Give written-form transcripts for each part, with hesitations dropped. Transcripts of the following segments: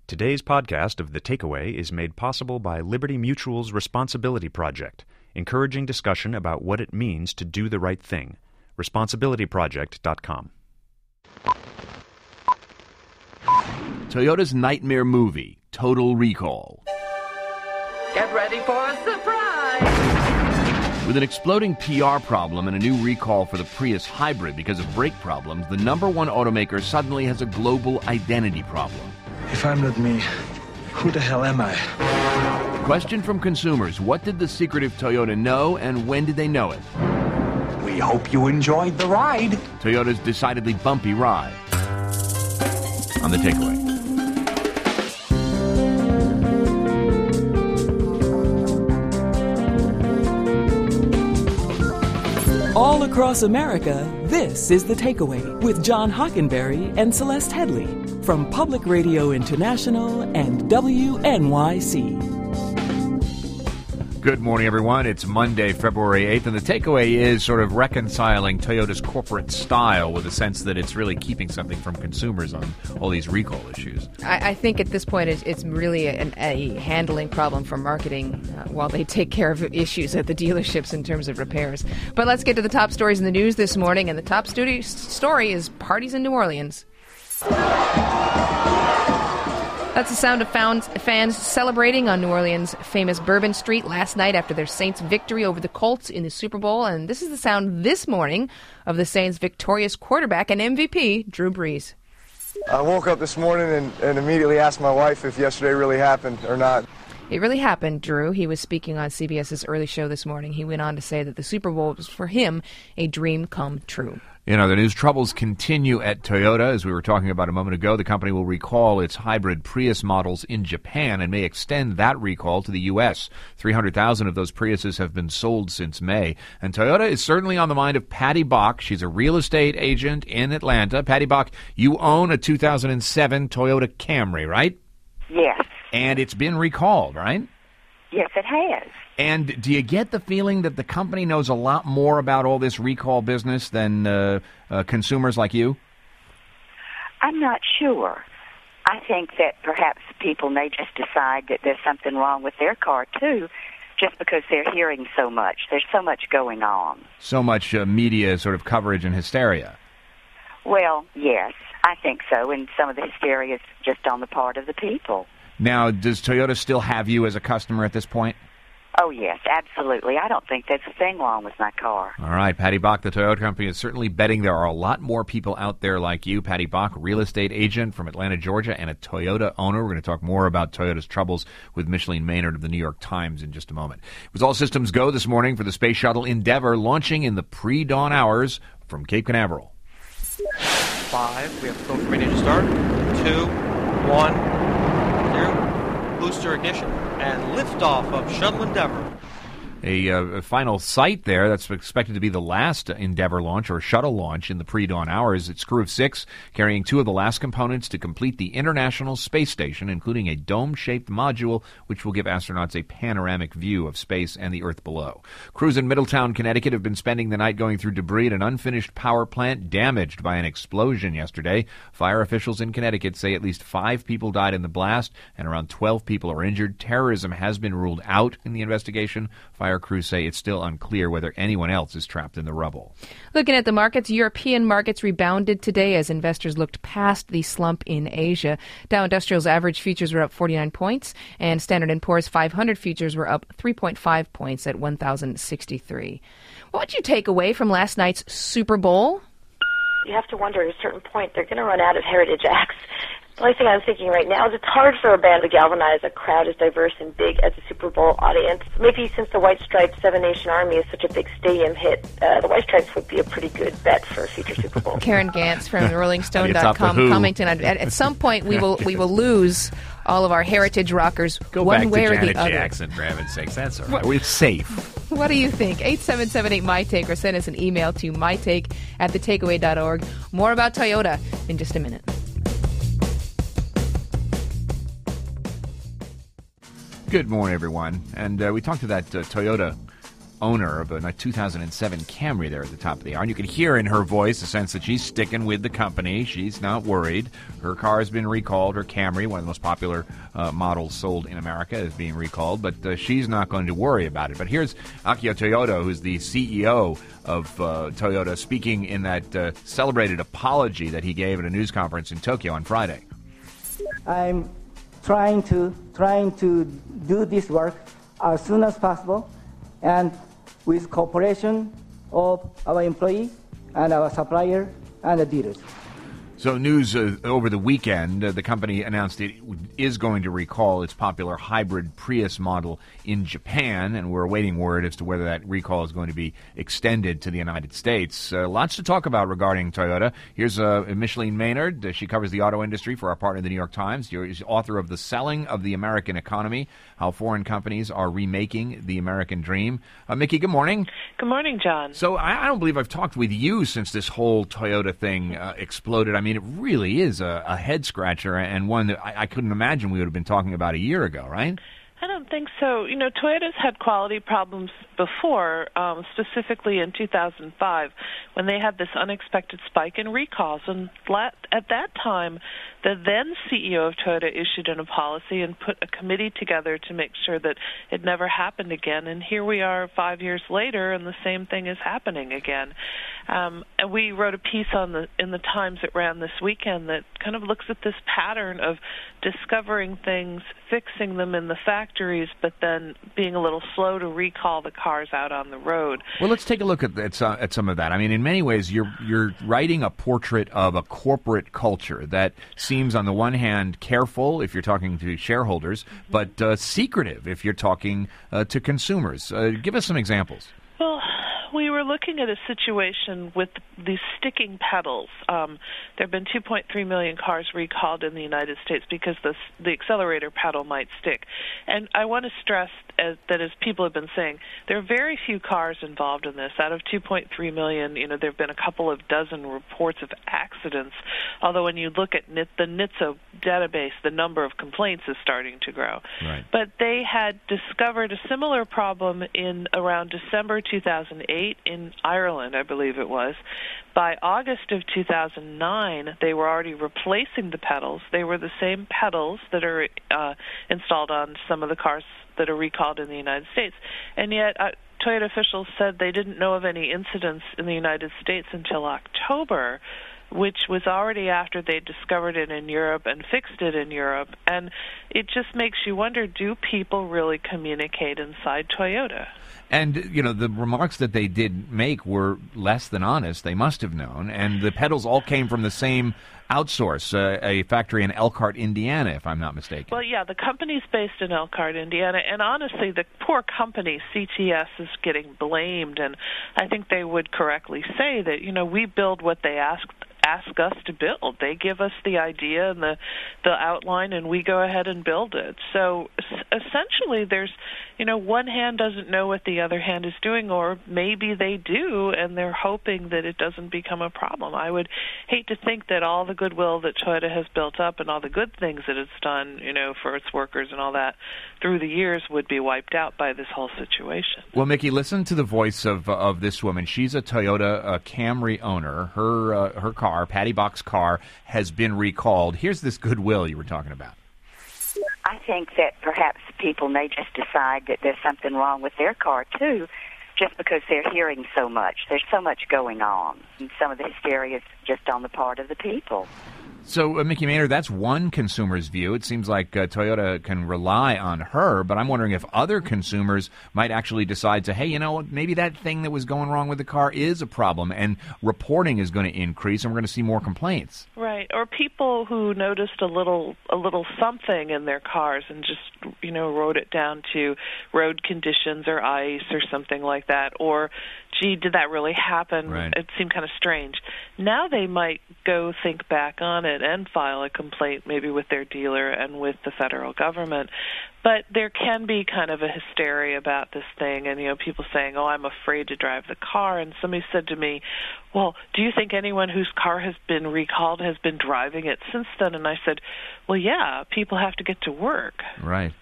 Today's podcast of The Takeaway is made possible by Liberty Mutual's Responsibility Project, encouraging discussion about what it means to do the right thing. ResponsibilityProject.com. Toyota's nightmare movie, Total Recall. Get ready for a surprise! With an exploding PR problem and a new recall for the Prius hybrid because of brake problems, the number one automaker suddenly has a global identity problem. If I'm not me, who the hell am I? Question from consumers: what did the secretive Toyota know, and when did they know it? We hope you enjoyed the ride. Toyota's decidedly bumpy ride. On The Takeaway. All across America, this is The Takeaway with John Hockenberry and Celeste Headley from Public Radio International and WNYC. Good morning, everyone. It's Monday, February 8th, and The Takeaway is sort of reconciling Toyota's corporate style with a sense that it's really keeping something from consumers on all these recall issues. I think at this point it's really a handling problem for marketing while they take care of issues at the dealerships in terms of repairs. But let's get to the top stories in the news this morning, and the top story is parties in New Orleans. That's the sound of fans celebrating on New Orleans' famous Bourbon Street last night after their Saints' victory over the Colts in the Super Bowl. And this is the sound this morning of the Saints' victorious quarterback and MVP, Drew Brees. I woke up this morning and immediately asked my wife if yesterday really happened or not. It really happened, Drew. He was speaking on CBS's early show this morning. He went on to say that the Super Bowl was, for him, a dream come true. You know, the news troubles continue at Toyota. As we were talking about a moment ago, the company will recall its hybrid Prius models in Japan and may extend that recall to the U.S. 300,000 of those Priuses have been sold since May. And Toyota is certainly on the mind of Patty Bach. She's a real estate agent in Atlanta. Patty Bach, you own a 2007 Toyota Camry, right? Yes. And it's been recalled, right? Yes, it has. And do you get the feeling that the company knows a lot more about all this recall business than consumers like you? I'm not sure. I think that perhaps people may just decide that there's something wrong with their car, too, just because they're hearing so much. There's so much going on. So much media sort of coverage and hysteria. Well, yes, I think so, and some of the hysteria is just on the part of the people. Now, does Toyota still have you as a customer at this point? Oh, yes, absolutely. I don't think there's a thing wrong with my car. All right. Patty Bach, the Toyota company, is certainly betting there are a lot more people out there like you. Patty Bach, real estate agent from Atlanta, Georgia, and a Toyota owner. We're going to talk more about Toyota's troubles with Micheline Maynard of the New York Times in just a moment. It was all systems go this morning for the Space Shuttle Endeavour launching in the pre-dawn hours from Cape Canaveral. 5. We have to go from ready to start. 2, 1. Booster ignition and liftoff of Shuttle Endeavour. A final sight there that's expected to be the last Endeavour launch or shuttle launch in the pre-dawn hours. It's crew of 6 carrying 2 of the last components to complete the International Space Station, including a dome-shaped module which will give astronauts a panoramic view of space and the Earth below. Crews in Middletown, Connecticut have been spending the night going through debris at an unfinished power plant damaged by an explosion yesterday. Fire officials in Connecticut say at least 5 people died in the blast and around 12 people are injured. Terrorism has been ruled out in the investigation. Fire crews say it's still unclear whether anyone else is trapped in the rubble. Looking at the markets, European markets rebounded today as investors looked past the slump in Asia. Dow Industrial's average futures were up 49 points, and Standard & Poor's 500 futures were up 3.5 points at 1,063. What would you take away from last night's Super Bowl? You have to wonder at a certain point they're going to run out of heritage acts. The only thing I'm thinking right now is it's hard for a band to galvanize a crowd as diverse and big as a Super Bowl audience. Maybe since the White Stripes Seven Nation Army is such a big stadium hit, the White Stripes would be a pretty good bet for a future Super Bowl. Karen Gantz from RollingStone.com commenting on at some point we will lose all of our heritage rockers one way or the other. Go back to Janet Jackson, for heaven's sakes. That's all right. We're safe. What do you think? 877-8-MY-TAKE or send us an email to mytake@thetakeaway.org. More about Toyota in just a minute. Good morning, everyone. And we talked to that Toyota owner of a 2007 Camry there at the top of the hour. And you can hear in her voice a sense that she's sticking with the company. She's not worried. Her car has been recalled. Her Camry, one of the most popular models sold in America, is being recalled. But she's not going to worry about it. But here's Akio Toyoda, who's the CEO of Toyota, speaking in that celebrated apology that he gave at a news conference in Tokyo on Friday. I'm trying to do this work as soon as possible, and with cooperation of our employee and our supplier and the dealers. So news over the weekend, the company announced it is going to recall its popular hybrid Prius model in Japan, and we're awaiting word as to whether that recall is going to be extended to the United States. Lots to talk about regarding Toyota. Here's Micheline Maynard. She covers the auto industry for our partner, the New York Times. She's author of The Selling of the American Economy, How Foreign Companies Are Remaking the American Dream. Mickey, good morning. Good morning, John. So I don't believe I've talked with you since this whole Toyota thing exploded. I mean, it really is a head-scratcher, and one that I couldn't imagine we would have been talking about a year ago, right? I don't think so. You know, Toyota's had quality problems before, specifically in 2005, when they had this unexpected spike in recalls. And at that time, the then CEO of Toyota issued a policy and put a committee together to make sure that it never happened again. And here we are 5 years later, and the same thing is happening again. And we wrote a piece in the Times that ran this weekend that kind of looks at this pattern of discovering things, fixing them in the factories, but then being a little slow to recall the cars out on the road. Well, let's take a look at some of that. I mean, in many ways, you're writing a portrait of a corporate culture that seems, on the one hand, careful if you're talking to shareholders, but secretive if you're talking to consumers. Give us some examples. Well, we were looking at a situation with these sticking pedals. There have been 2.3 million cars recalled in the United States because the accelerator pedal might stick. And I want to stress that, as people have been saying, there are very few cars involved in this. Out of 2.3 million, there have been a couple of dozen reports of accidents, although when you look at the NHTSA database, the number of complaints is starting to grow. Right. But they had discovered a similar problem in around December 2008 in Ireland, I believe it was. By August of 2009, they were already replacing the pedals. They were the same pedals that are installed on some of the cars that are recalled in the United States. And yet, Toyota officials said they didn't know of any incidents in the United States until October, which was already after they discovered it in Europe and fixed it in Europe. And it just makes you wonder, do people really communicate inside Toyota? And, the remarks that they did make were less than honest. They must have known. And the pedals all came from the same outsource, a factory in Elkhart, Indiana, if I'm not mistaken. Well, yeah, the company's based in Elkhart, Indiana. And honestly, the poor company, CTS, is getting blamed. And I think they would correctly say that, we build what they ask us to build. They give us the idea and the outline, and we go ahead and build it. So essentially, there's, one hand doesn't know what the other hand is doing, or maybe they do, and they're hoping that it doesn't become a problem. I would hate to think that all the goodwill that Toyota has built up and all the good things that it's done, for its workers and all that through the years would be wiped out by this whole situation. Well, Mickey, listen to the voice of this woman. She's a Toyota Camry owner. Her car, Patty Box car, has been recalled. Here's this goodwill you were talking about. I think that perhaps people may just decide that there's something wrong with their car, too, just because they're hearing so much. There's so much going on. And some of the hysteria is just on the part of the people. So, Mickey Maynard, that's one consumer's view. It seems like Toyota can rely on her, but I'm wondering if other consumers might actually decide to, hey, maybe that thing that was going wrong with the car is a problem, and reporting is going to increase, and we're going to see more complaints. Right, or people who noticed a little something in their cars and just, wrote it down to road conditions or ice or something like that, or, gee, did that really happen? Right. It seemed kind of strange. Now they might go think back on it and file a complaint maybe with their dealer and with the federal government. But there can be kind of a hysteria about this thing, and, people saying, oh, I'm afraid to drive the car. And somebody said to me, well, do you think anyone whose car has been recalled has been driving it since then? And I said, well, yeah, people have to get to work. Right.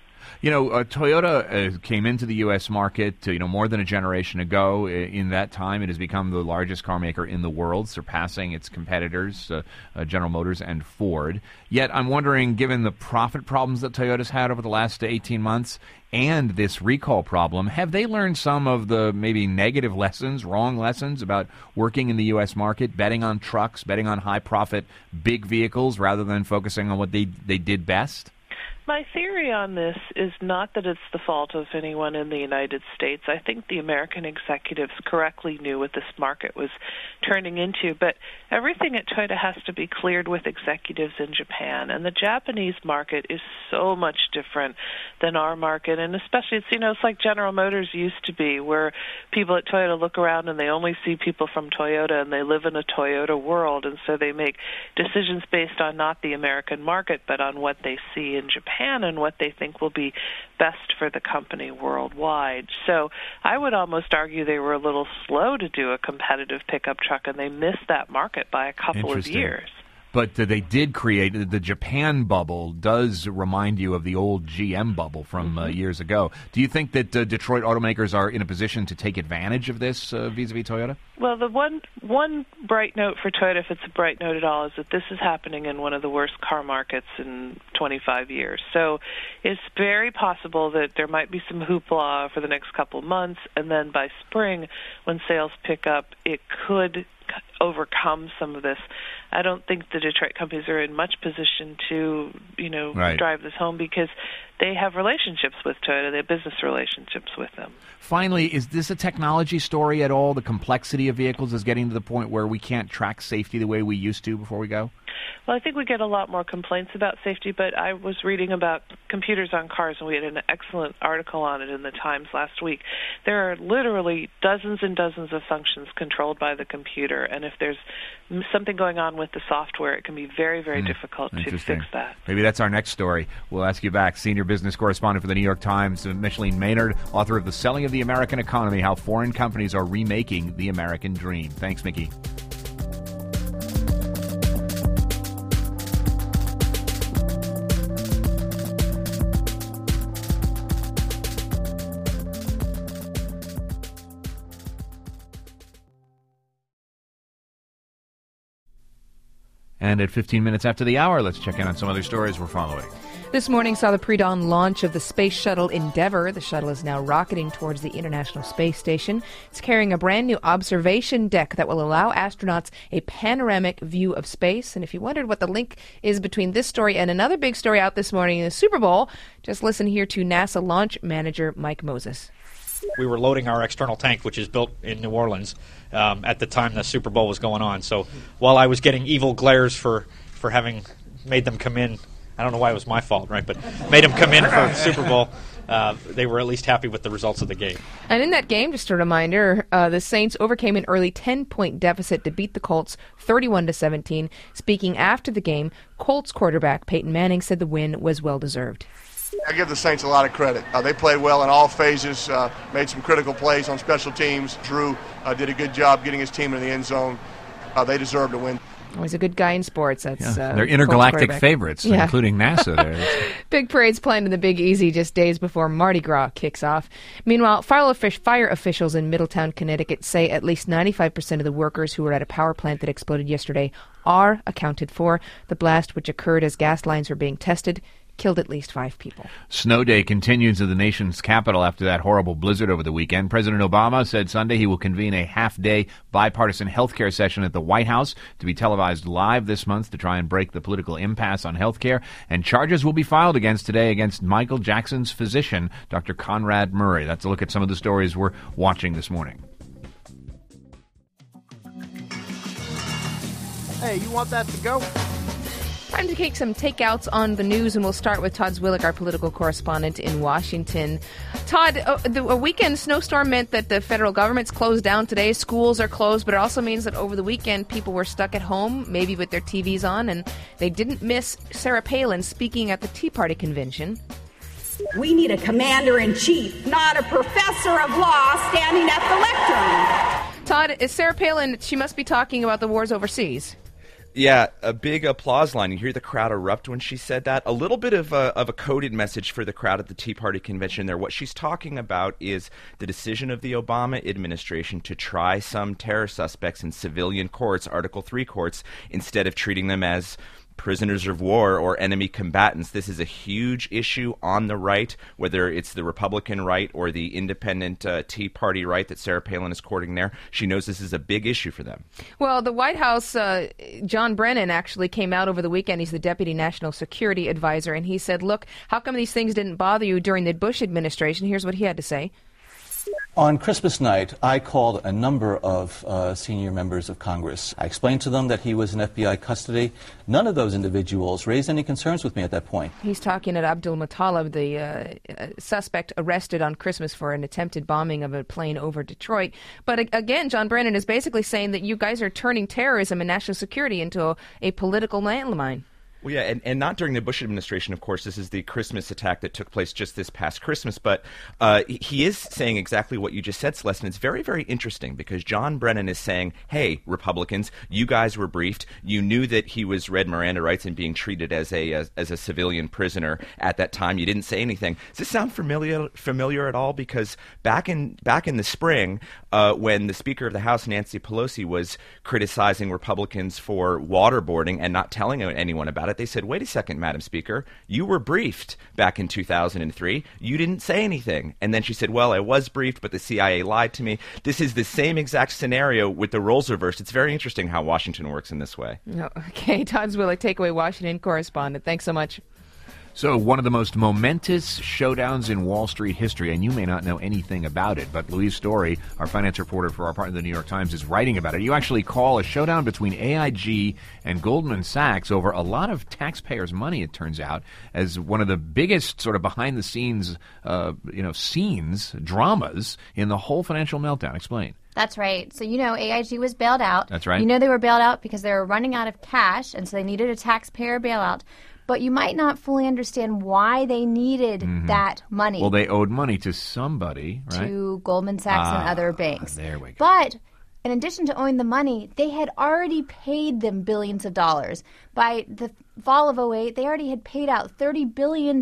Toyota came into the U.S. market, more than a generation ago. In that time, it has become the largest car maker in the world, surpassing its competitors, General Motors and Ford. Yet, I'm wondering, given the profit problems that Toyota's had over the last 18 months and this recall problem, have they learned some of the maybe negative lessons, wrong lessons about working in the U.S. market, betting on trucks, betting on high-profit, big vehicles, rather than focusing on what they did best? My theory on this is not that it's the fault of anyone in the United States. I think the American executives correctly knew what this market was turning into, but everything at Toyota has to be cleared with executives in Japan, and the Japanese market is so much different than our market, and especially it's like General Motors used to be, where people at Toyota look around and they only see people from Toyota and they live in a Toyota world, and so they make decisions based on not the American market but on what they see in Japan and what they think will be best for the company worldwide. So I would almost argue they were a little slow to do a competitive pickup truck, and they missed that market by a couple of years. But they did create the Japan bubble. Does remind you of the old GM bubble from years ago. Do you think that Detroit automakers are in a position to take advantage of this vis-a-vis Toyota? Well, the one bright note for Toyota, if it's a bright note at all, is that this is happening in one of the worst car markets in 25 years. So it's very possible that there might be some hoopla for the next couple of months, and then by spring, when sales pick up, it could overcome some of this. I don't think the Detroit companies are in much position to, drive this home, because they have relationships with Toyota. They have business relationships with them. Finally, is this a technology story at all? The complexity of vehicles is getting to the point where we can't track safety the way we used to before we go? Well, I think we get a lot more complaints about safety, but I was reading about computers on cars, and we had an excellent article on it in the Times last week. There are literally dozens and dozens of functions controlled by the computer, and if there's something going on with the software, it can be very, very difficult to fix that. Maybe that's our next story. We'll ask you back. Senior business correspondent for the New York Times, Micheline Maynard, author of The Selling of the American Economy, How Foreign Companies Are Remaking the American Dream. Thanks, Mickey. And at 15 minutes after the hour, let's check in on some other stories we're following. This morning saw the pre-dawn launch of the space shuttle Endeavour. The shuttle is now rocketing towards the International Space Station. It's carrying a brand new observation deck that will allow astronauts a panoramic view of space. And if you wondered what the link is between this story and another big story out this morning in the Super Bowl, just listen here to NASA launch manager Mike Moses. We were loading our external tank, which is built in New Orleans, at the time the Super Bowl was going on. So while I was getting evil glares for having made them come in, I don't know why it was my fault, right? But made them come in for the Super Bowl, they were at least happy with the results of the game. And in that game, just a reminder, the Saints overcame an early 10-point deficit to beat the Colts 31-17. Speaking after the game, Colts quarterback Peyton Manning said the win was well-deserved. I give the Saints a lot of credit. They played well in all phases, made some critical plays on special teams. Drew did a good job getting his team in the end zone. They deserve to win. Always a good guy in sports. That's they're intergalactic favorites, including NASA there. Big parade's planned in the Big Easy just days before Mardi Gras kicks off. Meanwhile, fire officials in Middletown, Connecticut say at least 95% of the workers who were at a power plant that exploded yesterday are accounted for. The blast, which occurred as gas lines were being tested, killed at least 5 people. Snow day continues in the nation's capital after that horrible blizzard over the weekend. President Obama said Sunday he will convene a half-day bipartisan health care session at the White House to be televised live this month to try and break the political impasse on health care. And charges will be filed today against Michael Jackson's physician, Dr. Conrad Murray. That's a look at some of the stories we're watching this morning. Hey, you want that to go? Time to take some takeouts on the news, and we'll start with Todd Zwillich, our political correspondent in Washington. Todd, a weekend snowstorm meant that the federal government's closed down today. Schools are closed, but it also means that over the weekend people were stuck at home, maybe with their TVs on, and they didn't miss Sarah Palin speaking at the Tea Party convention. We need a commander-in-chief, not a professor of law standing at the lectern. Todd, is Sarah Palin, she must be talking about the wars overseas. Yeah, a big applause line. You hear the crowd erupt when she said that. A little bit of a coded message for the crowd at the Tea Party convention there. What she's talking about is the decision of the Obama administration to try some terror suspects in civilian courts, Article 3 courts, instead of treating them as prisoners of war or enemy combatants. This is a huge issue on the right, whether it's the Republican right or the independent Tea Party right that Sarah Palin is courting there. She knows this is a big issue for them. Well, the White House, John Brennan actually came out over the weekend. He's the Deputy National Security Advisor, and he said, look, how come these things didn't bother you during the Bush administration? Here's what he had to say. On Christmas night, I called a number of senior members of Congress. I explained to them that he was in FBI custody. None of those individuals raised any concerns with me at that point. He's talking at Abdul Muttalib, the suspect arrested on Christmas for an attempted bombing of a plane over Detroit. But again, John Brennan is basically saying that you guys are turning terrorism and national security into a political landmine. Well, yeah, and not during the Bush administration, of course. This is the Christmas attack that took place just this past Christmas. But he is saying exactly what you just said, Celeste, and it's very, very interesting because John Brennan is saying, hey, Republicans, you guys were briefed. You knew that he was read Miranda rights and being treated as a civilian prisoner at that time. You didn't say anything. Does this sound familiar at all? Because back in the spring, when the Speaker of the House, Nancy Pelosi, was criticizing Republicans for waterboarding and not telling anyone about it, they said, wait a second, Madam Speaker, you were briefed back in 2003. You didn't say anything. And then she said, well, I was briefed, but the CIA lied to me. This is the same exact scenario with the roles reversed. It's very interesting how Washington works in this way. Okay, Todd Zwillich, Takeaway Washington correspondent. Thanks so much. So one of the most momentous showdowns in Wall Street history, and you may not know anything about it, but Louise Story, our finance reporter for our partner, the New York Times, is writing about it. You actually call a showdown between AIG and Goldman Sachs over a lot of taxpayers' money, it turns out, as one of the biggest sort of behind-the-scenes, dramas in the whole financial meltdown. Explain. That's right. So, AIG was bailed out. That's right. They were bailed out because they were running out of cash, and so they needed a taxpayer bailout. But you might not fully understand why they needed that money. Well, they owed money to somebody, right? To Goldman Sachs and other banks. There we go. But in addition to owing the money, they had already paid them billions of dollars. By the fall of 2008, they already had paid out $30 billion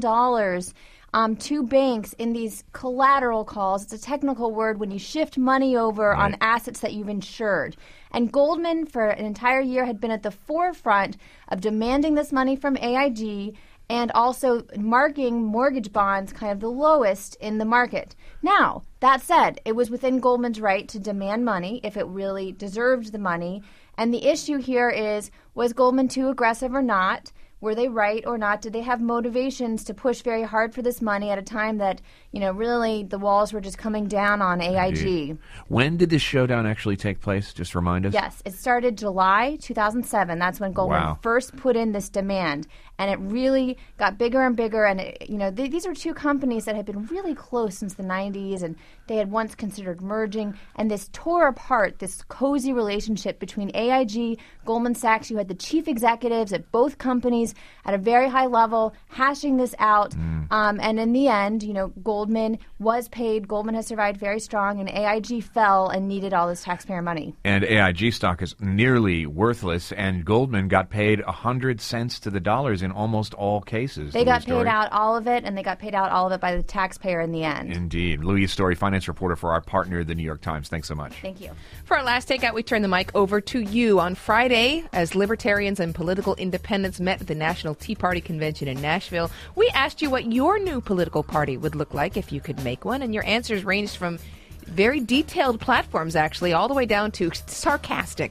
to banks in these collateral calls. It's a technical word when you shift money over on assets that you've insured. And Goldman, for an entire year, had been at the forefront of demanding this money from AIG and also marking mortgage bonds kind of the lowest in the market. Now, that said, it was within Goldman's right to demand money if it really deserved the money. And the issue here is, was Goldman too aggressive or not? Were they right or not? Did they have motivations to push very hard for this money at a time that, really the walls were just coming down on AIG? Indeed. When did this showdown actually take place? Just remind us. Yes, it started July 2007. That's when Goldman first put in this demand. And it really got bigger and bigger. And, these are two companies that had been really close since the 90s, and they had once considered merging. And this tore apart this cozy relationship between AIG, Goldman Sachs. You had the chief executives at both companies at a very high level hashing this out. And in the end, Goldman was paid. Goldman has survived very strong, and AIG fell and needed all this taxpayer money. And AIG stock is nearly worthless, and Goldman got paid 100 cents to the dollars in almost all cases. They got paid out all of it, and they got paid out all of it by the taxpayer in the end. Indeed. Louise Story, finance reporter for our partner, the New York Times. Thanks so much. Thank you. For our last takeout, we turn the mic over to you. On Friday, as libertarians and political independents met at the National Tea Party Convention in Nashville, we asked you what your new political party would look like if you could make one, and your answers ranged from very detailed platforms, actually, all the way down to sarcastic.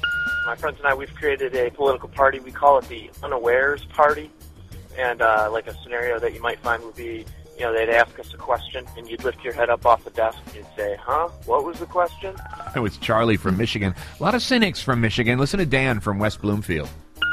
My friends and I, we've created a political party. We call it the Unawares Party. And like a scenario that you might find would be, they'd ask us a question, and you'd lift your head up off the desk and you'd say, what was the question? It was Charlie from Michigan. A lot of cynics from Michigan. Listen to Dan from West Bloomfield.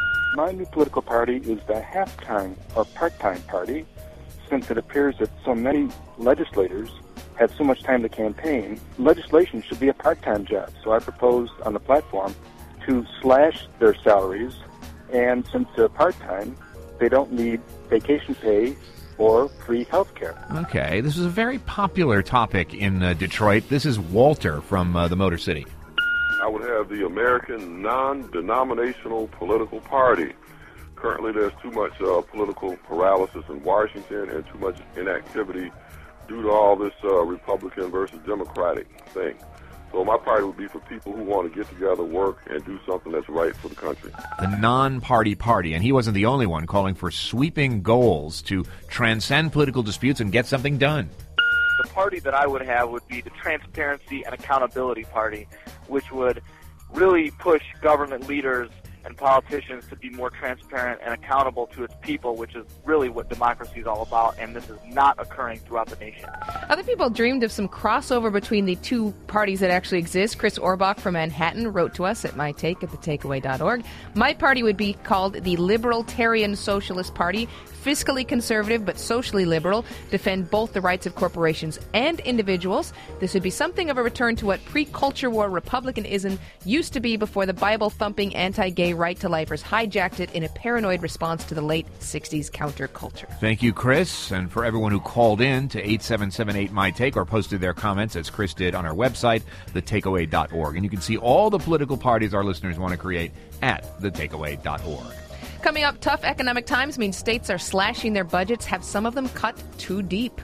My new political party is the half-time or part-time party, since it appears that so many legislators have so much time to campaign. Legislation should be a part-time job. So I propose on the platform to slash their salaries, and since they're part-time, they don't need vacation pay or free health care. Okay, this is a very popular topic in Detroit. This is Walter from the Motor City. I would have the American Non-Denominational Political Party. Currently, there's too much political paralysis in Washington and too much inactivity due to all this Republican versus Democratic thing. So my party would be for people who want to get together, work, and do something that's right for the country. The non-party party, and he wasn't the only one calling for sweeping goals to transcend political disputes and get something done. The party that I would have would be the Transparency and Accountability Party, which would really push government leaders and politicians to be more transparent and accountable to its people, which is really what democracy is all about, and this is not occurring throughout the nation. Other people dreamed of some crossover between the two parties that actually exist. Chris Orbach from Manhattan wrote to us at mytake@thetakeaway.org. My party would be called the Libertarian Socialist Party, fiscally conservative but socially liberal, defend both the rights of corporations and individuals. This would be something of a return to what pre-culture war Republicanism used to be before the Bible-thumping anti-gay right-to-lifers hijacked it in a paranoid response to the late 60s counterculture. Thank you, Chris, and for everyone who called in to 877-8-MY-TAKE or posted their comments, as Chris did, on our website, thetakeaway.org. And you can see all the political parties our listeners want to create at thetakeaway.org. Coming up, tough economic times mean states are slashing their budgets, have some of them cut too deep.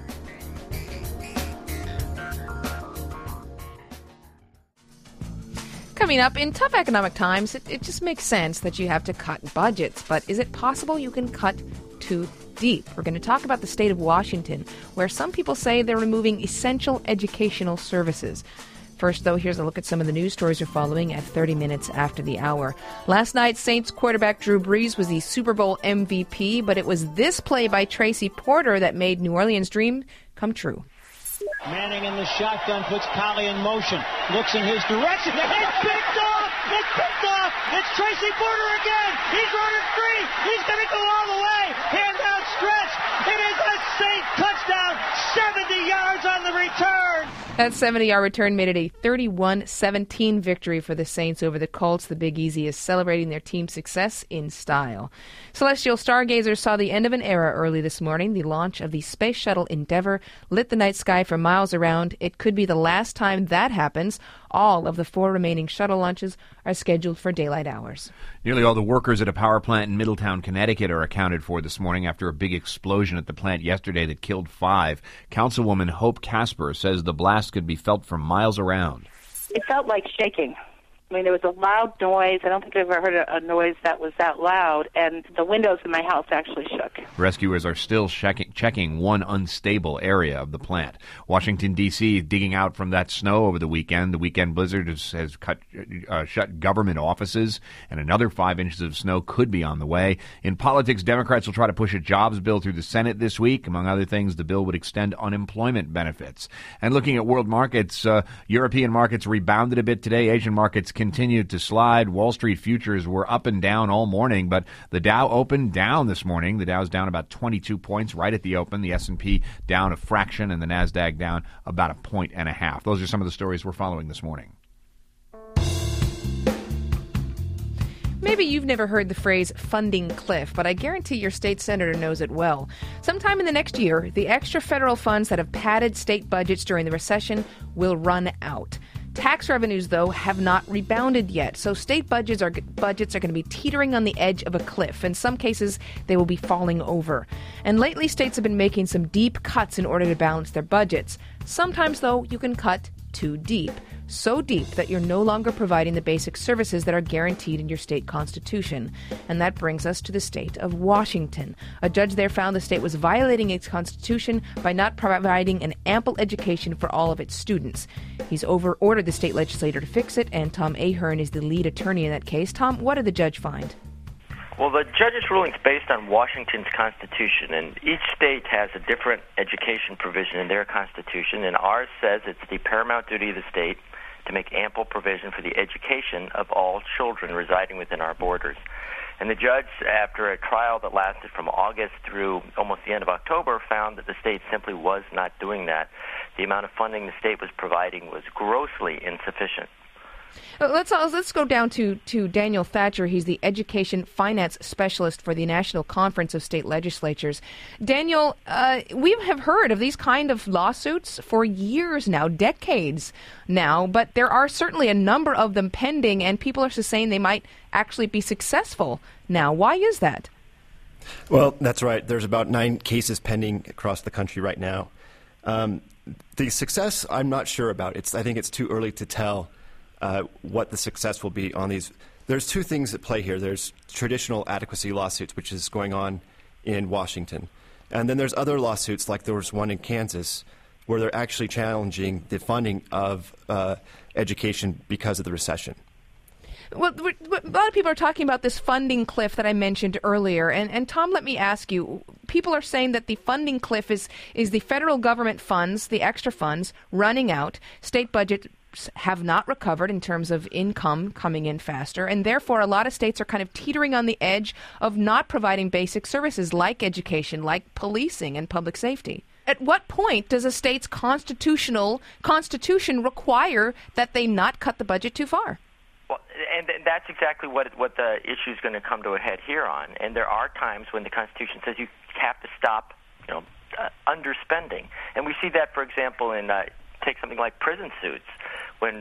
Coming up, in tough economic times, it just makes sense that you have to cut budgets. But is it possible you can cut too deep? We're going to talk about the state of Washington, where some people say they're removing essential educational services. First, though, here's a look at some of the news stories you're following at 30 minutes after the hour. Last night, Saints quarterback Drew Brees was the Super Bowl MVP, but it was this play by Tracy Porter that made New Orleans' dream come true. Manning in the shotgun, puts Collie in motion, looks in his direction, and it's picked off! It's picked off! It's Tracy Porter again! He's running free! He's going to go all the way! Hand out stretch! It is a Saint touchdown! 70 yards on the return! That 70-yard return made it a 31-17 victory for the Saints over the Colts. The Big Easy is celebrating their team's success in style. Celestial stargazers saw the end of an era early this morning. The launch of the Space Shuttle Endeavour lit the night sky for miles around. It could be the last time that happens. All of the 4 remaining shuttle launches are scheduled for daylight hours. Nearly all the workers at a power plant in Middletown, Connecticut are accounted for this morning after a big explosion at the plant yesterday that killed 5. Councilwoman Hope Casper says the blast could be felt from miles around. It felt like shaking. I mean, there was a loud noise. I don't think I've ever heard a noise that was that loud, and the windows in my house actually shook. Rescuers are still checking one unstable area of the plant. Washington, D.C. digging out from that snow over the weekend. The weekend blizzard has shut government offices, and another 5 inches of snow could be on the way. In politics, Democrats will try to push a jobs bill through the Senate this week. Among other things, the bill would extend unemployment benefits. And looking at world markets, European markets rebounded a bit today. Asian markets continued to slide. Wall Street futures were up and down all morning, but the Dow opened down this morning. The Dow's down about 22 points right at the open. The S&P down a fraction, and the NASDAQ down about 1.5 points. Those are some of the stories we're following this morning. Maybe you've never heard the phrase funding cliff, but I guarantee your state senator knows it well. Sometime in the next year, the extra federal funds that have padded state budgets during the recession will run out. Tax revenues, though, have not rebounded yet, so state budgets are going to be teetering on the edge of a cliff. In some cases, they will be falling over. And lately, states have been making some deep cuts in order to balance their budgets. Sometimes, though, you can cut too deep. So deep that you're no longer providing the basic services that are guaranteed in your state constitution. And that brings us to the state of Washington. A judge there found the state was violating its constitution by not providing an ample education for all of its students. He's ordered the state legislature to fix it, and Tom Ahern is the lead attorney in that case. Tom, what did the judge find? Well, the judge's ruling is based on Washington's constitution, and each state has a different education provision in their constitution, and ours says it's the paramount duty of the state to make ample provision for the education of all children residing within our borders. And the judge, after a trial that lasted from August through almost the end of October, found that the state simply was not doing that. The amount of funding the state was providing was grossly insufficient. Let's go down to Daniel Thatcher. He's the Education Finance Specialist for the National Conference of State Legislatures. Daniel, we have heard of these kind of lawsuits for years now, decades now, but there are certainly a number of them pending, and people are saying they might actually be successful now. Why is that? Well, that's right. There's about 9 cases pending across the country right now. The success, I'm not sure about. I think it's too early to tell what the success will be on these. There's 2 things at play here. There's traditional adequacy lawsuits, which is going on in Washington. And then there's other lawsuits, like there was one in Kansas, where they're actually challenging the funding of education because of the recession. Well, a lot of people are talking about this funding cliff that I mentioned earlier. And Tom, let me ask you, people are saying that the funding cliff is the federal government funds, the extra funds, running out. State budgets have not recovered in terms of income coming in faster. And therefore, a lot of states are kind of teetering on the edge of not providing basic services like education, like policing and public safety. At what point does a state's constitution require that they not cut the budget too far? Well, and that's exactly what the issue is going to come to a head here on. And there are times when the Constitution says you have to stop, underspending. And we see that, for example, in take something like prison suits, when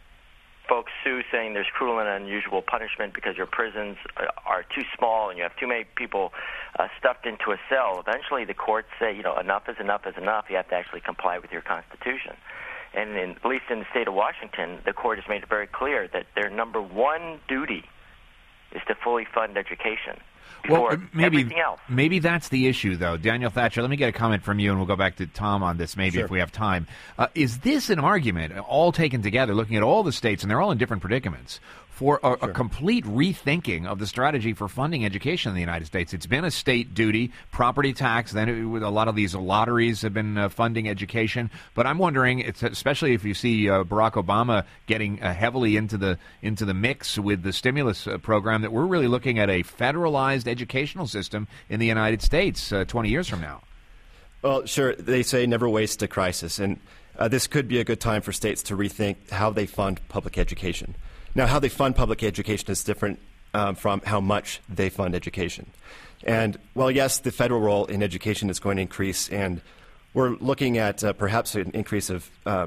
folks sue saying there's cruel and unusual punishment because your prisons are too small and you have too many people stuffed into a cell. Eventually, the courts say, enough is enough is enough. You have to actually comply with your Constitution. And at least in the state of Washington, the court has made it very clear that their number one duty is to fully fund education before everything else. Maybe that's the issue, though. Daniel Thatcher, let me get a comment from you, and we'll go back to Tom on this maybe if we have time. Is this an argument, all taken together, looking at all the states, and they're all in different predicaments, for a complete rethinking of the strategy for funding education in the United States? It's been a state duty, property tax, then a lot of these lotteries have been funding education. But I'm wondering, especially if you see Barack Obama getting heavily into the mix with the stimulus program, that we're really looking at a federalized educational system in the United States 20 years from now. Well, sure. They say never waste a crisis. And this could be a good time for states to rethink how they fund public education. Now, how they fund public education is different from how much they fund education. And, well, yes, the federal role in education is going to increase, and we're looking at perhaps an increase of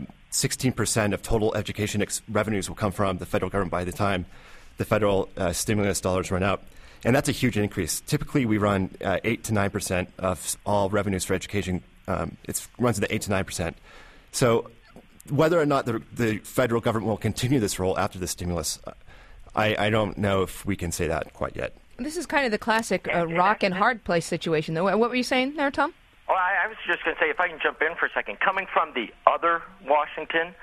16% of total education revenues will come from the federal government by the time the federal stimulus dollars run out. And that's a huge increase. Typically, we run 8 to 9% of all revenues for education. It runs at 8 to 9%. So whether or not the federal government will continue this role after the stimulus, I don't know if we can say that quite yet. This is kind of the classic rock and hard place situation, though. What were you saying there, Tom? Well, I was just going to say, if I can jump in for a second, coming from the other Washington,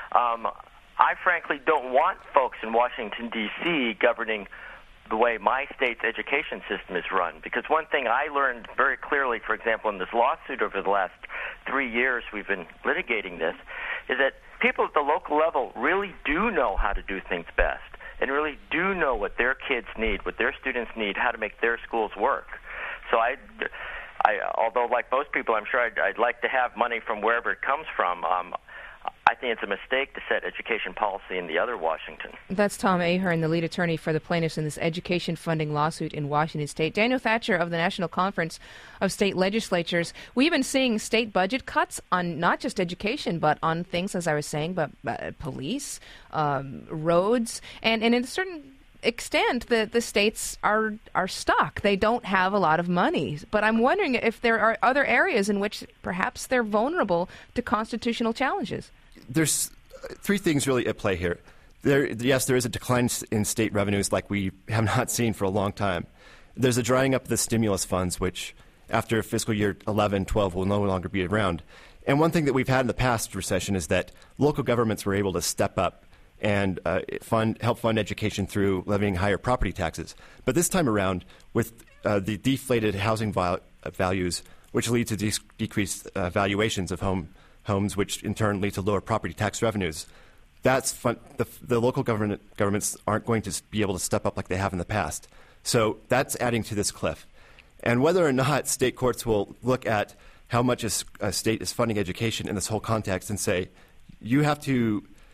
I frankly don't want folks in Washington, D.C. governing the way my state's education system is run. Because one thing I learned very clearly, for example, in this lawsuit over the last 3 years we've been litigating this, is that people at the local level really do know how to do things best and really do know what their kids need, what their students need, how to make their schools work. So I although like most people, I'm sure I'd like to have money from wherever it comes from, I think it's a mistake to set education policy in the other Washington. That's Tom Ahern, the lead attorney for the plaintiffs in this education funding lawsuit in Washington State. Daniel Thatcher of the National Conference of State Legislatures. We've been seeing state budget cuts on not just education, but on things, as I was saying, but police, roads, and in a certain extent, the states are stuck. They don't have a lot of money. But I'm wondering if there are other areas in which perhaps they're vulnerable to constitutional challenges. There's 3 things really at play here. Yes, there is a decline in state revenues like we have not seen for a long time. There's a drying up of the stimulus funds, which after fiscal year 11-12 will no longer be around. And one thing that we've had in the past recession is that local governments were able to step up and help fund education through levying higher property taxes. But this time around, with the deflated housing values, which lead to decreased valuations of homes, which in turn lead to lower property tax revenues, that's the local governments aren't going to be able to step up like they have in the past. So that's adding to this cliff. And whether or not state courts will look at how much a state is funding education in this whole context and say, you have to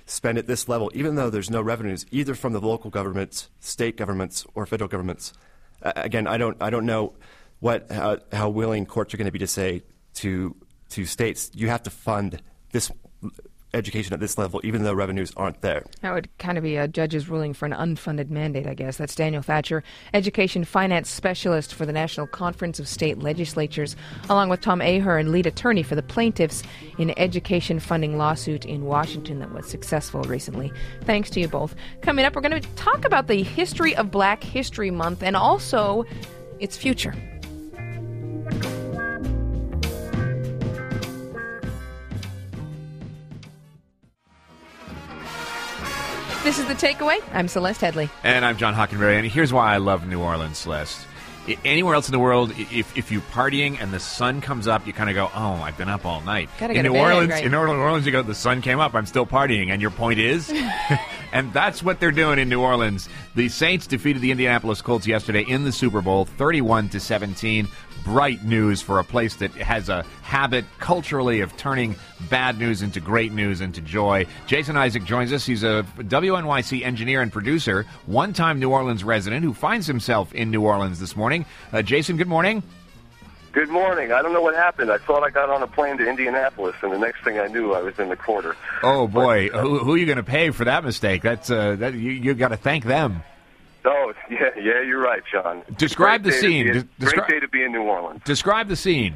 spend at this level, even though there's no revenues either from the local governments, state governments, or federal governments. Again, I don't know how willing courts are going to be to say to states, you have to fund this education at this level, even though revenues aren't there. That would kind of be a judge's ruling for an unfunded mandate, I guess. That's Daniel Thatcher, Education Finance Specialist for the National Conference of State Legislatures, along with Tom Ahern, lead attorney for the plaintiffs in education funding lawsuit in Washington that was successful recently. Thanks to you both. Coming up, we're going to talk about the history of Black History Month and also its future. This is The Takeaway. I'm Celeste Headley. And I'm John Hockenberry. And here's why I love New Orleans, Celeste. Anywhere else in the world, if you're partying and the sun comes up, you kind of go, oh, I've been up all night. Gotta get to bed, right? In New Orleans, you go, the sun came up, I'm still partying. And your point is? And that's what they're doing in New Orleans. The Saints defeated the Indianapolis Colts yesterday in the Super Bowl, 31-17. Bright news for a place that has a habit culturally of turning bad news into great news, into joy. Jason Isaac joins us. He's a WNYC engineer and producer, one-time New Orleans resident who finds himself in New Orleans this morning. Jason, good morning. Good morning. I don't know what happened. I thought I got on a plane to Indianapolis, and the next thing I knew, I was in the quarter. Oh, boy. Who are you going to pay for that mistake? You got to thank them. Oh, yeah, you're right, John. Describe the scene. Great day to be in New Orleans. Describe the scene.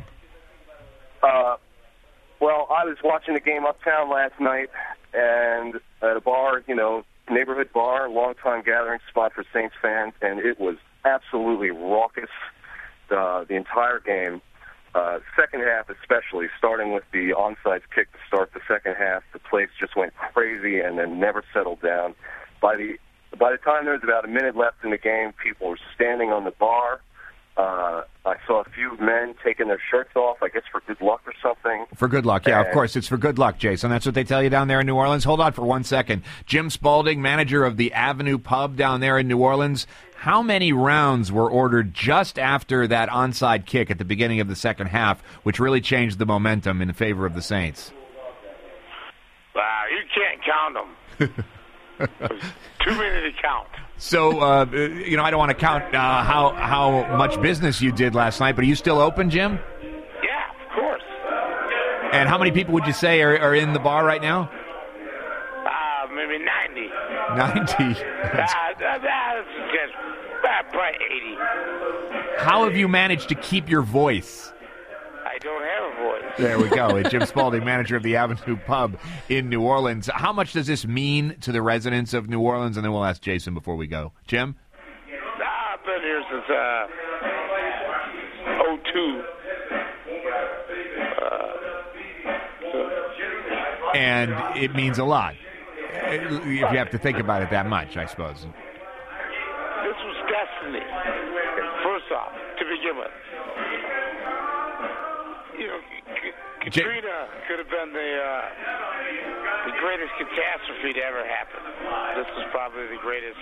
Well, I was watching the game uptown last night, and at a bar, neighborhood bar, long-time gathering spot for Saints fans, and it was absolutely raucous the entire game. Second half especially, starting with the onside kick to start the second half, the place just went crazy and then never settled down. By the time there was about a minute left in the game, people were standing on the bar. I saw a few men taking their shirts off, I guess for good luck or something. For good luck, yeah, of course. It's for good luck, Jason. That's what they tell you down there in New Orleans. Hold on for 1 second. Jim Spalding, manager of the Avenue Pub down there in New Orleans. How many rounds were ordered just after that onside kick at the beginning of the second half, which really changed the momentum in favor of the Saints? Wow, you can't count them. Too many to count. So, I don't want to count how much business you did last night, but are you still open, Jim? Yeah, of course. And how many people would you say are in the bar right now? Maybe 90. 90? That's probably 80. How have you managed to keep your voice? I don't have a voice. There we go. Jim Spalding, manager of the Avenue Pub in New Orleans. How much does this mean to the residents of New Orleans? And then we'll ask Jason before we go. Jim? I've been here since 2002. And it means a lot, if you have to think about it that much, I suppose. This was destiny, first off, to begin with. Katrina could have been the greatest catastrophe to ever happen. This was probably the greatest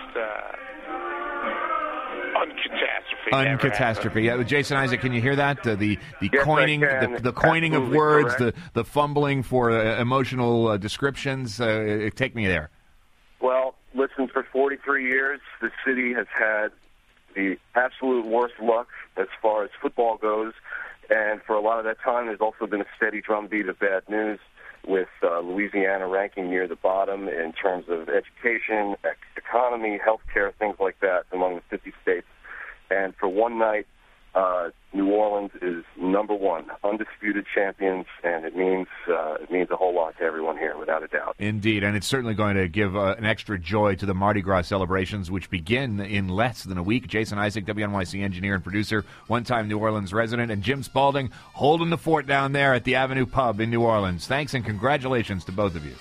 uncatastrophe. Uncatastrophe. Yeah, Jason Isaac, can you hear that? The Yes, coining, the coining of absolutely words, correct. the fumbling for emotional descriptions. Take me there. Well, listen, for 43 years, the city has had the absolute worst luck as far as football goes. And for a lot of that time, there's also been a steady drumbeat of bad news, with Louisiana ranking near the bottom in terms of education, economy, healthcare, things like that among the 50 states. And for one night, New Orleans is number one, undisputed champions, and it means a whole lot to everyone here, without a doubt. Indeed, and it's certainly going to give an extra joy to the Mardi Gras celebrations, which begin in less than a week. Jason Isaac, WNYC engineer and producer, one-time New Orleans resident, and Jim Spalding holding the fort down there at the Avenue Pub in New Orleans. Thanks and congratulations to both of you.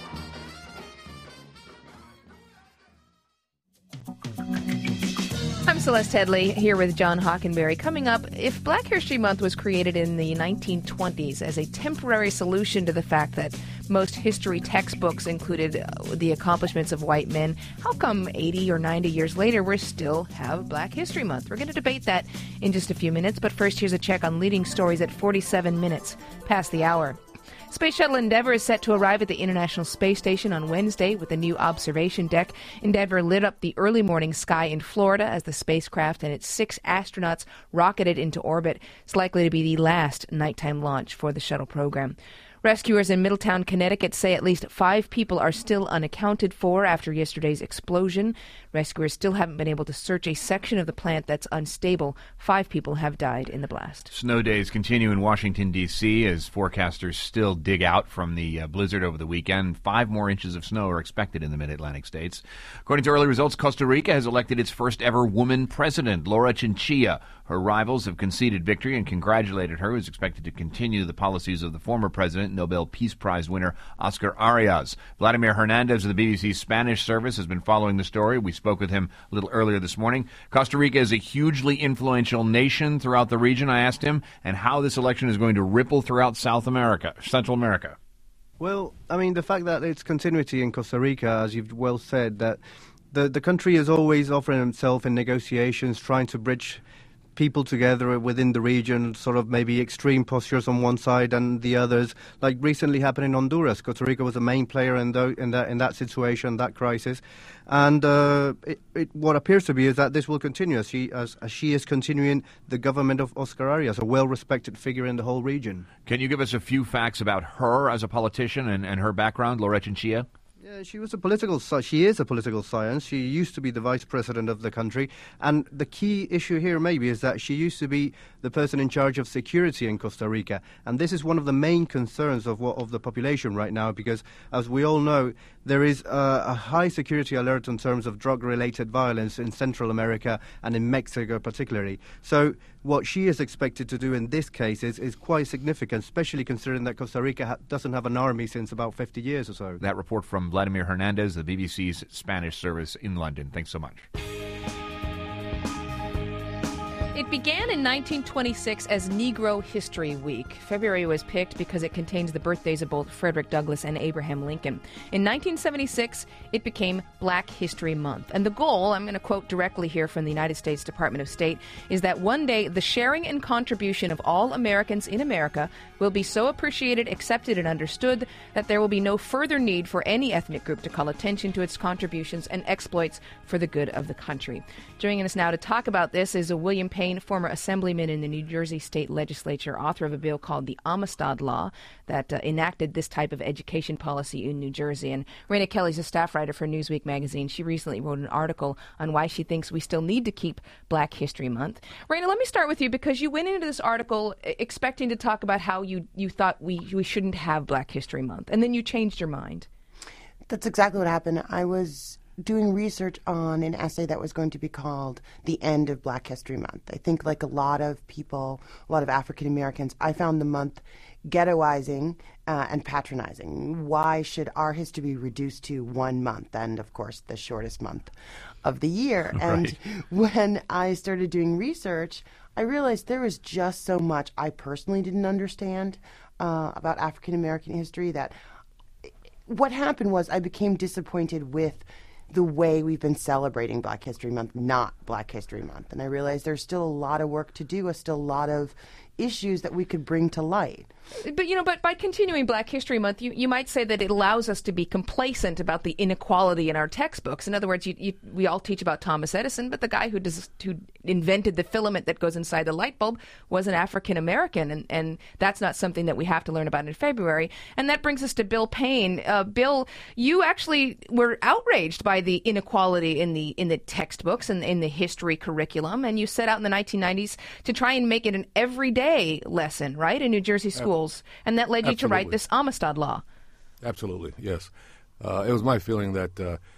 I'm I'm Celeste Headley here with John Hockenberry. Coming up, if Black History Month was created in the 1920s as a temporary solution to the fact that most history textbooks included the accomplishments of white men, how come 80 or 90 years later we still have Black History Month? We're going to debate that in just a few minutes, but first here's a check on leading stories at 47 minutes past the hour. Space Shuttle Endeavour is set to arrive at the International Space Station on Wednesday with a new observation deck. Endeavour lit up the early morning sky in Florida as the spacecraft and its 6 astronauts rocketed into orbit. It's likely to be the last nighttime launch for the shuttle program. Rescuers in Middletown, Connecticut say at least 5 people are still unaccounted for after yesterday's explosion. Rescuers still haven't been able to search a section of the plant that's unstable. 5 people have died in the blast. Snow days continue in Washington, D.C. as forecasters still dig out from the blizzard over the weekend. 5 more inches of snow are expected in the mid-Atlantic states. According to early results, Costa Rica has elected its first ever woman president, Laura Chinchilla. Her rivals have conceded victory and congratulated her, who is expected to continue the policies of the former president, Nobel Peace Prize winner Oscar Arias. Vladimir Hernandez of the BBC's Spanish service has been following the story. We spoke with him a little earlier this morning. Costa Rica is a hugely influential nation throughout the region. I asked him and how this election is going to ripple throughout Central America. Well, I mean, the fact that it's continuity in Costa Rica, as you've well said, that the country is always offering itself in negotiations, trying to bridge people together within the region, sort of maybe extreme postures on one side and the others, like recently happened in Honduras. Costa Rica was a main player in that situation, that crisis, and what appears to be is that this will continue as she is continuing the government of Oscar Arias, a well-respected figure in the whole region. Can you give us a few facts about her as a politician and her background, Laura Chinchilla? Yeah, she is a political science. She used to be the vice president of the country. And the key issue here maybe is that she used to be the person in charge of security in Costa Rica. And this is one of the main concerns of the population right now, because as we all know, there is a high security alert in terms of drug-related violence in Central America and in Mexico particularly. So what she is expected to do in this case is quite significant, especially considering that Costa Rica doesn't have an army since about 50 years or so. That report from Vladimir Hernandez, the BBC's Spanish service in London. Thanks so much. It began in 1926 as Negro History Week. February was picked because it contains the birthdays of both Frederick Douglass and Abraham Lincoln. In 1976, it became Black History Month. And the goal, I'm going to quote directly here from the United States Department of State, is that one day the sharing and contribution of all Americans in America will be so appreciated, accepted, and understood that there will be no further need for any ethnic group to call attention to its contributions and exploits for the good of the country. Joining us now to talk about this is William Payne, former assemblyman in the New Jersey State Legislature, author of a bill called the Amistad Law that enacted this type of education policy in New Jersey. And Raina Kelly's a staff writer for Newsweek magazine. She recently wrote an article on why she thinks we still need to keep Black History Month. Raina, let me start with you, because you went into this article expecting to talk about how you thought we shouldn't have Black History Month, and then you changed your mind. That's exactly what happened. I was doing research on an essay that was going to be called The End of Black History Month. I think, like a lot of people, a lot of African Americans, I found the month ghettoizing and patronizing. Why should our history be reduced to 1 month, and of course the shortest month of the year? Right. And when I started doing research, I realized there was just so much I personally didn't understand about African American history that what happened was I became disappointed with the way we've been celebrating Black History Month, not Black History Month. And I realized there's still a lot of work to do, still a lot of issues that we could bring to light. But by continuing Black History Month, you might say that it allows us to be complacent about the inequality in our textbooks. In other words, we all teach about Thomas Edison, but the guy who invented the filament that goes inside the light bulb was an African American, and that's not something that we have to learn about in February. And that brings us to Bill Payne. Bill, you actually were outraged by the inequality in the textbooks and in the history curriculum, and you set out in the 1990s to try and make it an everyday lesson, right, in New Jersey schools. And that led you to write this Amistad Law. Absolutely, yes. It was my feeling that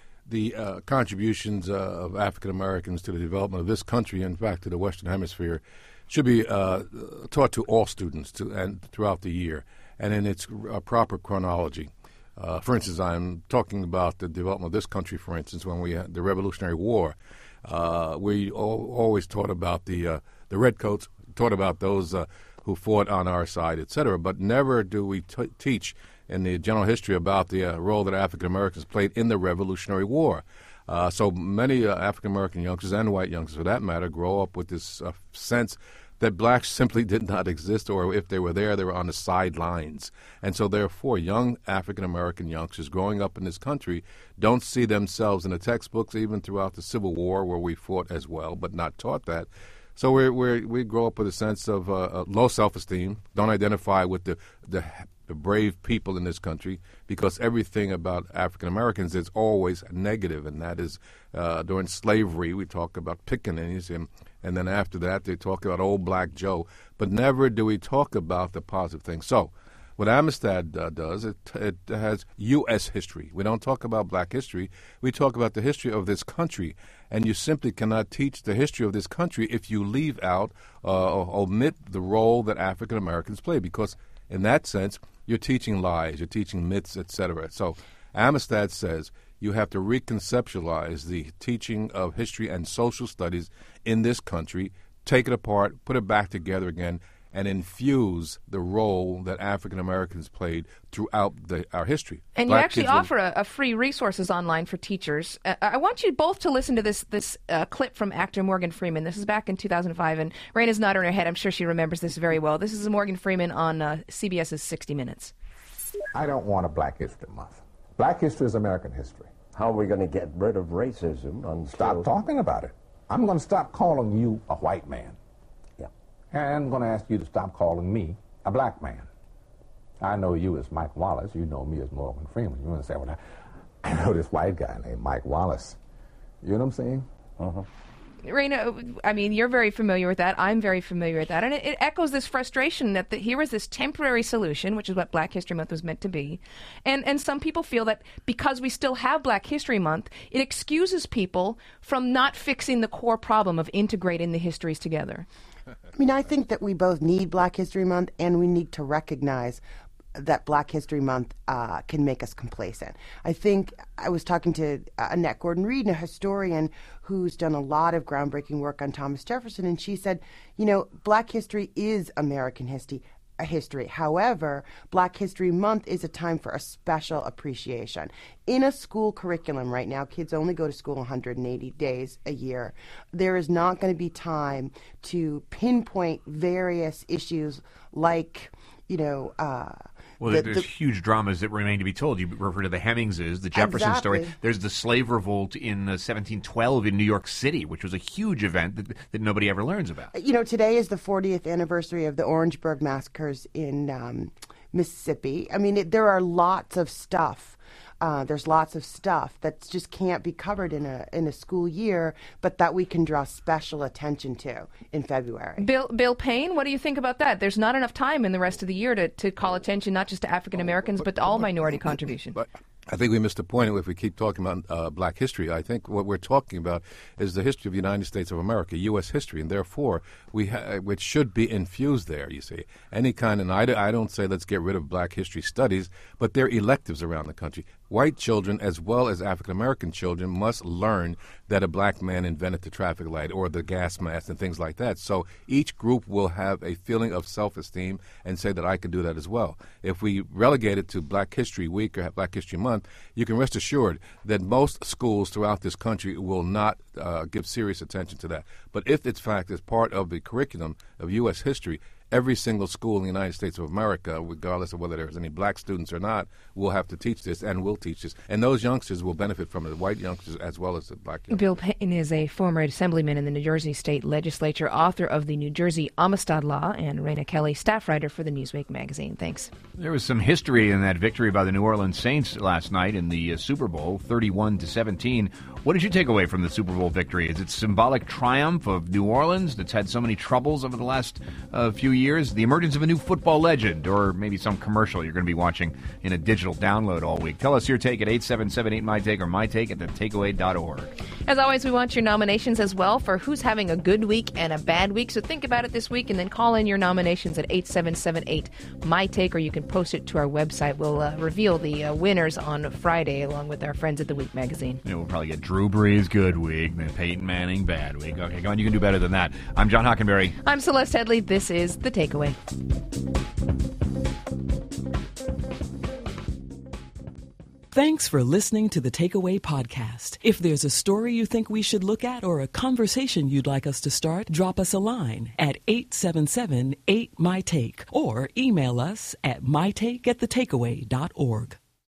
the contributions of African Americans to the development of this country, in fact, to the Western Hemisphere, should be taught to all students and throughout the year, and in its proper chronology. For instance, I'm talking about the development of this country, for instance, when we had the Revolutionary War. We always taught about the redcoats, taught about those who fought on our side, etc. But never do we teach in the general history about the role that African Americans played in the Revolutionary War. So many African American youngsters and white youngsters, for that matter, grow up with this sense that blacks simply did not exist, or if they were there, they were on the sidelines. And so therefore, young African American youngsters growing up in this country don't see themselves in the textbooks, even throughout the Civil War, where we fought as well, but not taught that. So we grow up with a sense of low self-esteem, don't identify with the brave people in this country, because everything about African Americans is always negative, and that is during slavery we talk about pickaninnies, and then after that they talk about old Black Joe, but never do we talk about the positive things. So what Amistad does, it has U.S. history. We don't talk about black history. We talk about the history of this country, and you simply cannot teach the history of this country if you leave out or omit the role that African Americans play, because in that sense, you're teaching lies, you're teaching myths, etc. So Amistad says you have to reconceptualize the teaching of history and social studies in this country, take it apart, put it back together again, and infuse the role that African Americans played throughout our history. And Black you actually kids offer a free resources online for teachers. I want you both to listen to this clip from actor Morgan Freeman. This is back in 2005, and Raina's nodding her head. I'm sure she remembers this very well. This is Morgan Freeman on CBS's 60 Minutes. I don't want a Black History Month. Black history is American history. How are we going to get rid of racism? Stop talking about it. I'm going to stop calling you a white man. And I'm going to ask you to stop calling me a black man. I know you as Mike Wallace. You know me as Morgan Freeman. You want to say, well, I know this white guy named Mike Wallace. You know what I'm saying? Uh-huh. Raina, I mean, you're very familiar with that. I'm very familiar with that. And it echoes this frustration that here was this temporary solution, which is what Black History Month was meant to be. And some people feel that because we still have Black History Month, it excuses people from not fixing the core problem of integrating the histories together. I mean, I think that we both need Black History Month, and we need to recognize that Black History Month can make us complacent. I think I was talking to Annette Gordon-Reed, a historian who's done a lot of groundbreaking work on Thomas Jefferson, and she said, you know, Black history is American history. However, Black History Month is a time for a special appreciation. In a school curriculum right now, kids only go to school 180 days a year. There is not going to be time to pinpoint various issues like, you know, well, there's huge dramas that remain to be told. You refer to the Hemmingses, the Jefferson story. There's the slave revolt in 1712 in New York City, which was a huge event that nobody ever learns about. You know, today is the 40th anniversary of the Orangeburg massacres in Mississippi. I mean, there are lots of stuff. There's lots of stuff that just can't be covered in a school year, but that we can draw special attention to in February. Bill Payne, what do you think about that? There's not enough time in the rest of the year to call attention not just to African Americans, but to all minority contribution. But I think we missed the point if we keep talking about black history. I think what we're talking about is the history of the United States of America, U.S. history, and therefore which should be infused there, you see. Any kind, and I don't say let's get rid of black history studies, but they're electives around the country. White children as well as African-American children must learn that a black man invented the traffic light or the gas mask and things like that. So each group will have a feeling of self-esteem and say that I can do that as well. If we relegate it to Black History Week or Black History Month, you can rest assured that most schools throughout this country will not give serious attention to that. But if it's fact is part of the curriculum of U.S. history, every single school in the United States of America, regardless of whether there's any black students or not, will have to teach this and will teach this. And those youngsters will benefit from it, white youngsters as well as the black youngsters. Bill Payne is a former assemblyman in the New Jersey State Legislature, author of the New Jersey Amistad Law, and Raina Kelly, staff writer for the Newsweek magazine. Thanks. There was some history in that victory by the New Orleans Saints last night in the Super Bowl, 31-17. What did you take away from the Super Bowl victory? Is it symbolic triumph of New Orleans that's had so many troubles over the last few years? years, the emergence of a new football legend, or maybe some commercial you're going to be watching in a digital download all week. Tell us your take at 877-8MyTake or mytake at thetakeaway.org. As always, we want your nominations as well for who's having a good week and a bad week. So think about it this week and then call in your nominations at 877-8MyTake, or you can post it to our website. We'll reveal the winners on Friday along with our friends at The Week magazine. We'll probably get Drew Brees good week, then Peyton Manning bad week. Okay, come on, you can do better than that. I'm John Hockenberry. I'm Celeste Headley. This is The Takeaway. Thanks for listening to the Takeaway Podcast. If there's a story you think we should look at or a conversation you'd like us to start, drop us a line at 877-8MyTake or email us at mytake@thetakeaway.org.